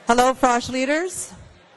Hello, Frosh leaders.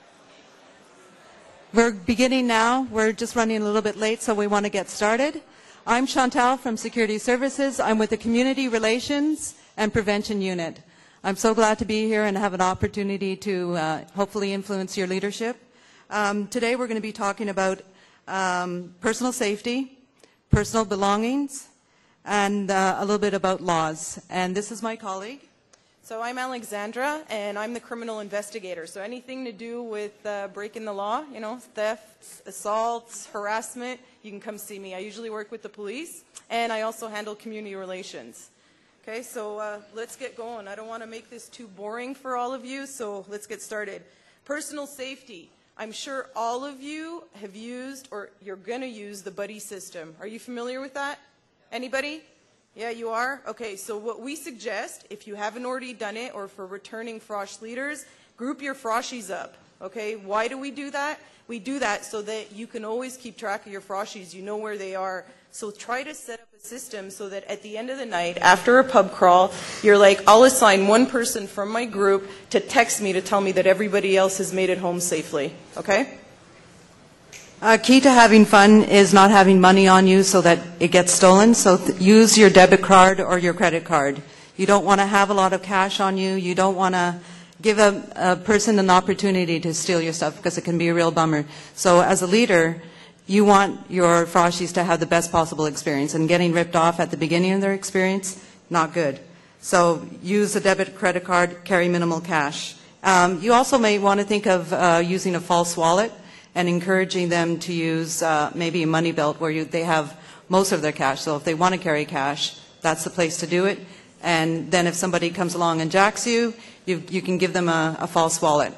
We're beginning now. We're just running a little bit late, so we want to get started. I'm Chantal from Security Services. I'm with the Community Relations and Prevention Unit. I'm so glad to be here and have an opportunity to hopefully influence your leadership. Today we're going to be talking about personal safety, personal belongings, and a little bit about laws. And this is my colleague. So I'm Alexandra, and I'm the criminal investigator. So anything to do with breaking the law, you know, thefts, assaults, harassment, you can come see me. I usually work with the police, and I also handle community relations. Okay, so let's get going. I don't want to make this too boring for all of you, so let's get started. Personal safety. I'm sure all of you have used or you're going to use the buddy system. Are you familiar with that? Anybody? Yeah, you are? Okay, so what we suggest, if you haven't already done it, or for returning Frosh leaders, group your Froshies up. Okay, why do we do that? We do that so that you can always keep track of your Froshies. You know where they are. So try to set up a system so that at the end of the night, after a pub crawl, you're like, I'll assign one person from my group to text me to tell me that everybody else has made it home safely. Okay? Key to having fun is not having money on you so that it gets stolen. So use your debit card or your credit card. You don't want to have a lot of cash on you. You don't want to give a person an opportunity to steal your stuff because it can be a real bummer. So as a leader, you want your Froshies to have the best possible experience. And getting ripped off at the beginning of their experience, not good. So use a debit credit card, carry minimal cash. You also may want to think of using a false wallet and encouraging them to use maybe a money belt where they have most of their cash. So if they want to carry cash, that's the place to do it. And then if somebody comes along and jacks you, you can give them a false wallet.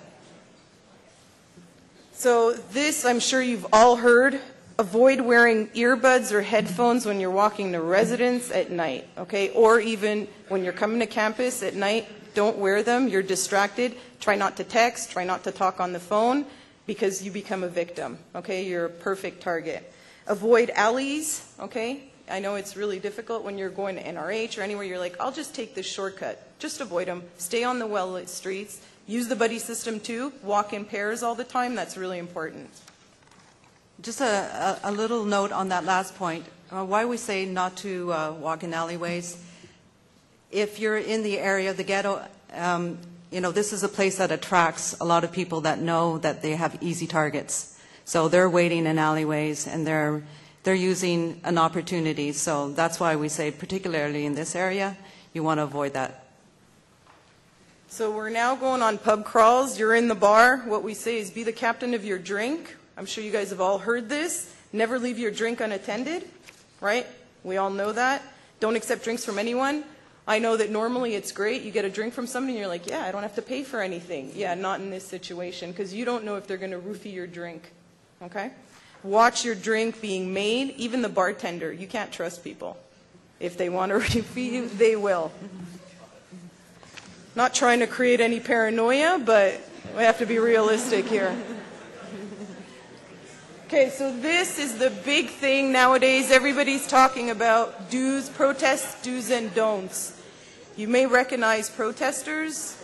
So this, I'm sure you've all heard, avoid wearing earbuds or headphones when you're walking to residence at night, okay? Or even when you're coming to campus at night, don't wear them. You're distracted. Try not to text. Try not to talk on the phone, because you become a victim, okay? You're a perfect target. Avoid alleys, okay? I know it's really difficult when you're going to NRH or anywhere. You're like, I'll just take this shortcut. Just avoid them. Stay on the well-lit streets. Use the buddy system too. Walk in pairs all the time. That's really important. Just a little note on that last point. Why we say not to walk in alleyways. If you're in the area of the ghetto, you know, this is a place that attracts a lot of people that know that they have easy targets. So they're waiting in alleyways and they're using an opportunity. So that's why we say, particularly in this area, you want to avoid that. So we're now going on pub crawls. You're in the bar. What we say is be the captain of your drink. I'm sure you guys have all heard this. Never leave your drink unattended, right? We all know that. Don't accept drinks from anyone. I know that normally it's great. You get a drink from somebody and you're like, yeah, I don't have to pay for anything. Yeah, not in this situation, because you don't know if they're going to roofie your drink, okay? Watch your drink being made. Even the bartender, you can't trust people. If they want to roofie you, they will. Not trying to create any paranoia, but we have to be realistic here. Okay, so this is the big thing nowadays. Everybody's talking about do's, protests, do's and don'ts. You may recognize protesters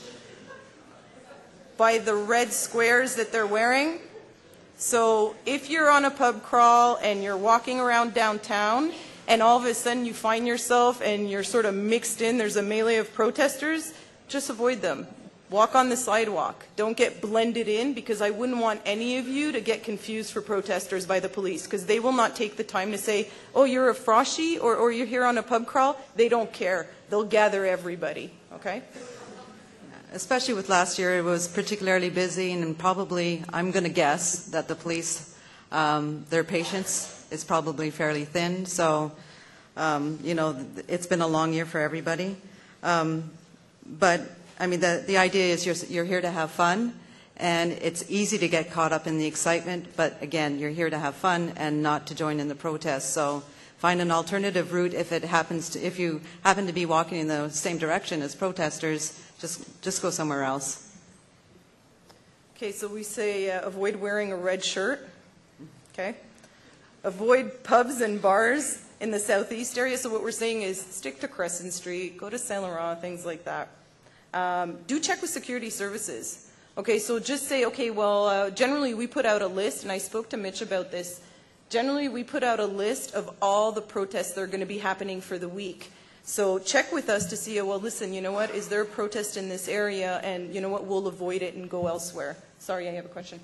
by the red squares that they're wearing. So if you're on a pub crawl and you're walking around downtown and all of a sudden you find yourself and you're sort of mixed in, there's a melee of protesters, just avoid them. Walk on the sidewalk. Don't get blended in, because I wouldn't want any of you to get confused for protesters by the police, because they will not take the time to say, oh, you're a Froshy or you're here on a pub crawl. They don't care. They'll gather everybody, okay? Especially with last year, it was particularly busy, and probably, I'm going to guess, that the police, their patience is probably fairly thin. So, you know, it's been a long year for everybody. But I mean, the idea is you're here to have fun, and it's easy to get caught up in the excitement, but again, you're here to have fun and not to join in the protest. So find an alternative route if you happen to be walking in the same direction as protesters, just go somewhere else. Okay, so we say avoid wearing a red shirt, okay? Avoid pubs and bars in the southeast area. So what we're saying is stick to Crescent Street, go to Saint Laurent, things like that. Do check with security services. Okay, so just say, okay, well, generally we put out a list, and I spoke to Mitch about this. Generally, we put out a list of all the protests that are going to be happening for the week. So check with us to see, well, listen, you know what, is there a protest in this area, and you know what, we'll avoid it and go elsewhere. Sorry, I have a question.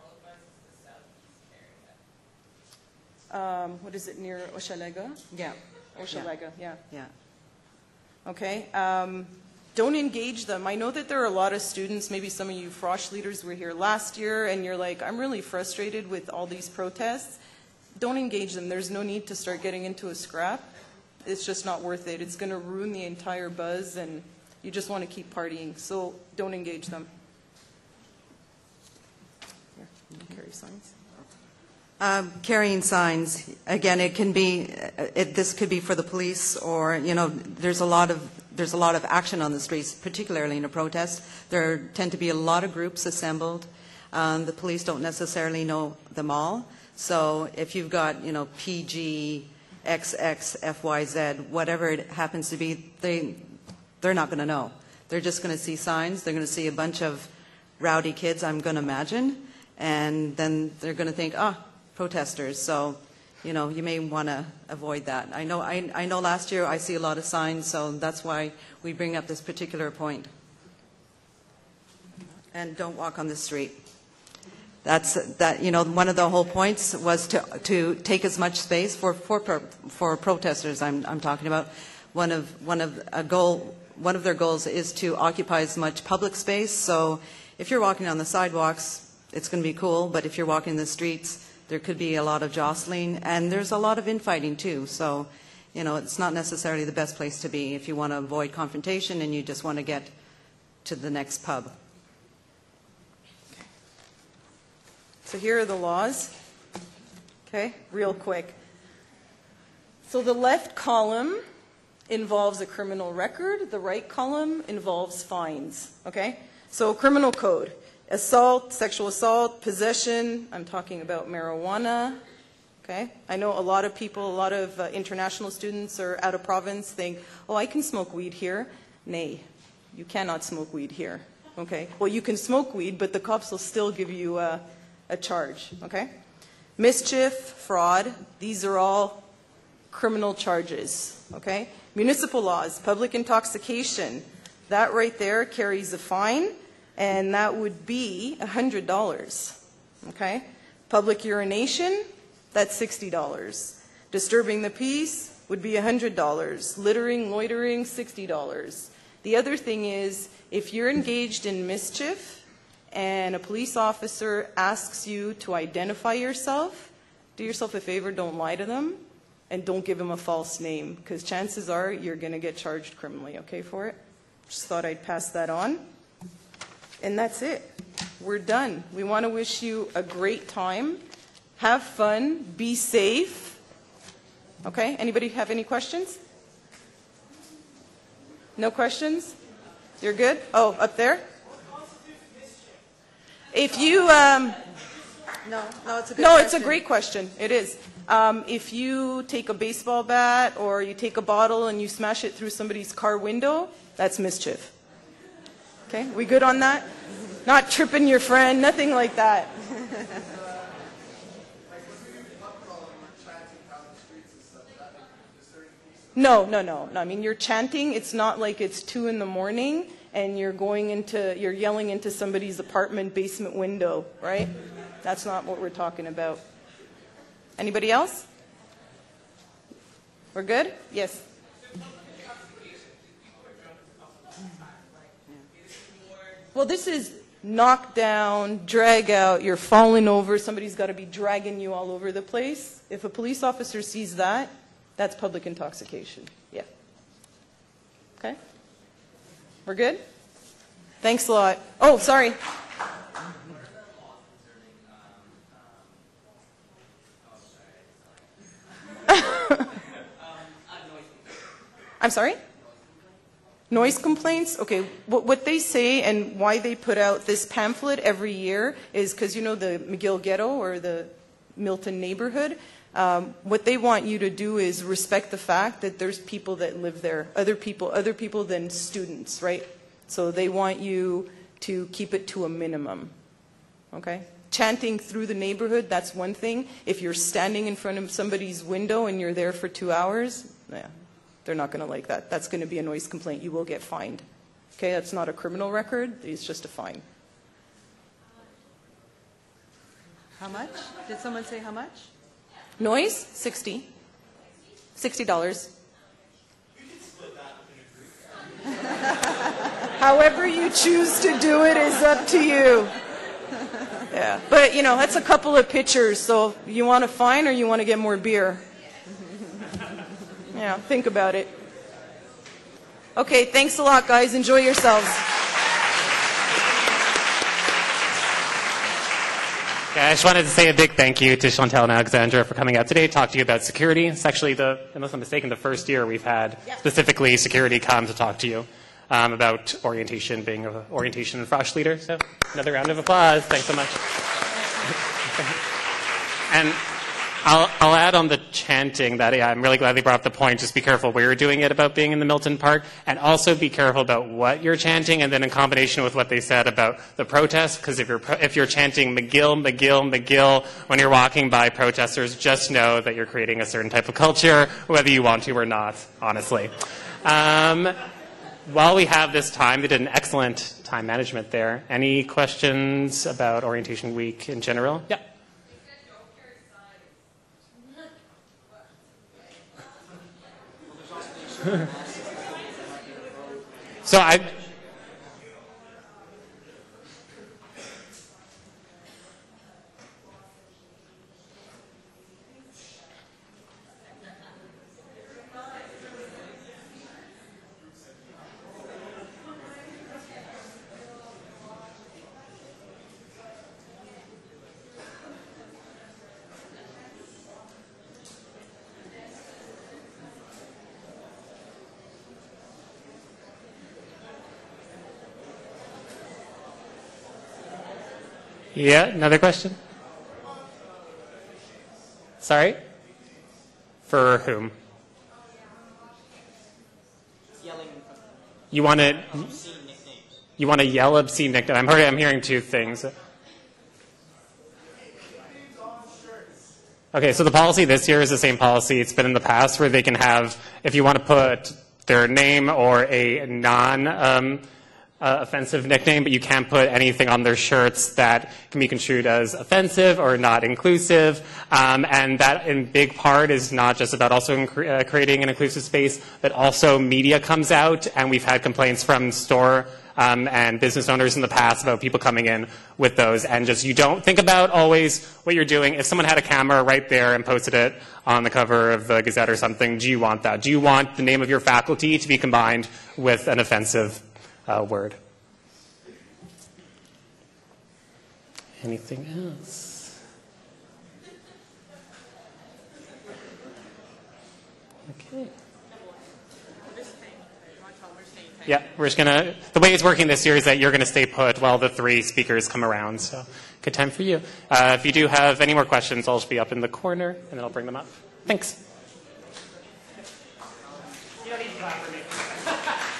What is it, near Hochelaga? Yeah. Hochelaga, yeah. Yeah. Okay. Don't engage them. I know that there are a lot of students, maybe some of you Frosh leaders were here last year, and you're like, I'm really frustrated with all these protests. Don't engage them. There's no need to start getting into a scrap. It's just not worth it. It's going to ruin the entire buzz, and you just want to keep partying. So don't engage them. Here, you can carry signs. Carrying signs, again, it can be, this could be for the police, or, you know, there's a lot of action on the streets, particularly in a protest. There tend to be a lot of groups assembled. The police don't necessarily know them all. So if you've got, you know, PG, XX, FYZ, whatever it happens to be, they're not going to know. They're just going to see signs. They're going to see a bunch of rowdy kids, I'm going to imagine, and then they're going to think, protesters. So, you know, you may want to avoid that. I know last year I see a lot of signs, so that's why we bring up this particular point. And don't walk on the street. You know, one of the whole points was to take as much space for protesters. I'm talking about one of their goals is to occupy as much public space. So if you're walking on the sidewalks, it's going to be cool. But if you're walking the streets, there could be a lot of jostling, and there's a lot of infighting too. So, you know, it's not necessarily the best place to be if you want to avoid confrontation and you just want to get to the next pub. So here are the laws. Okay, real quick. So the left column involves a criminal record. The right column involves fines. Okay? So criminal code. Assault, sexual assault, possession. I'm talking about marijuana. Okay? I know a lot of people, a lot of international students or out of province think, oh, I can smoke weed here. Nay, you cannot smoke weed here. Okay? Well, you can smoke weed, but the cops will still give you a charge. Okay? Mischief, fraud, these are all criminal charges. Okay? Municipal laws, public intoxication, that right there carries a fine, and that would be $100. Okay? Public urination, that's $60. Disturbing the peace would be $100. Littering, loitering, $60. The other thing is, if you're engaged in mischief and a police officer asks you to identify yourself, do yourself a favor, don't lie to them, and don't give them a false name, because chances are you're going to get charged criminally, okay, for it? Just thought I'd pass that on. And that's it. We're done. We want to wish you a great time. Have fun. Be safe. Okay? Anybody have any questions? No questions? You're good? Oh, up there? If you... No, it's a good question. It's a great question. It is. If you take a baseball bat or you take a bottle and you smash it through somebody's car window, that's mischief. Okay, we good on that? Not tripping your friend, nothing like that. No. I mean, you're chanting. It's not like it's 2 in the morning and you're yelling into somebody's apartment basement window, right? That's not what we're talking about. Anybody else? We're good? Yes. Well, this is knock down, drag out, you're falling over, somebody's got to be dragging you all over the place. If a police officer sees that, that's public intoxication. Yeah. Okay? We're good? Thanks a lot. Oh, sorry. I'm sorry? Noise complaints? Okay, what they say and why they put out this pamphlet every year is because, you know, the McGill Ghetto or the Milton neighborhood, what they want you to do is respect the fact that there's people that live there, other people than students, right? So they want you to keep it to a minimum, okay? Chanting through the neighborhood, that's one thing. If you're standing in front of somebody's window and you're there for 2 hours, yeah, they're not going to like that. That's going to be a noise complaint. You will get fined. Okay, that's not a criminal record. It's just a fine. How much? Did someone say how much? Noise, $60. $60. However you choose to do it is up to you. Yeah, but you know, that's a couple of pitchers, so you want a fine or you want to get more beer? Yeah, think about it. Okay, thanks a lot, guys. Enjoy yourselves. Yeah, I just wanted to say a big thank you to Chantal and Alexandra for coming out today to talk to you about security. It's actually, unless I'm mistaken, the first year we've had specifically security come to talk to you about orientation, being an orientation and FROSH leader. So another round of applause. Thanks so much. And I'll add on the chanting that I'm really glad they brought up the point. Just be careful where you're doing it about being in the Milton Park, and also be careful about what you're chanting, and then in combination with what they said about the protest, because if you're chanting McGill, McGill, McGill when you're walking by protesters, just know that you're creating a certain type of culture, whether you want to or not, honestly. While we have this time, they did an excellent time management there. Any questions about Orientation Week in general? Yeah. So yeah, another question? Sorry? For whom? You want to yell obscene nicknames? I'm hearing two things. Okay, so the policy this year is the same policy it's been in the past, where they can have, if you want to put their name or a offensive nickname, but you can't put anything on their shirts that can be construed as offensive or not inclusive. And that, in big part, is not just about also creating an inclusive space, but also media comes out, and we've had complaints from store and business owners in the past about people coming in with those. And just, you don't think about always what you're doing. If someone had a camera right there and posted it on the cover of the Gazette or something, do you want that? Do you want the name of your faculty to be combined with an offensive word? Anything else? Okay. Yeah, we're just gonna, the way it's working this year is that you're gonna stay put while the three speakers come around, so good time for you. If you do have any more questions, I'll just be up in the corner, and then I'll bring them up. Thanks. You don't need to clap for me.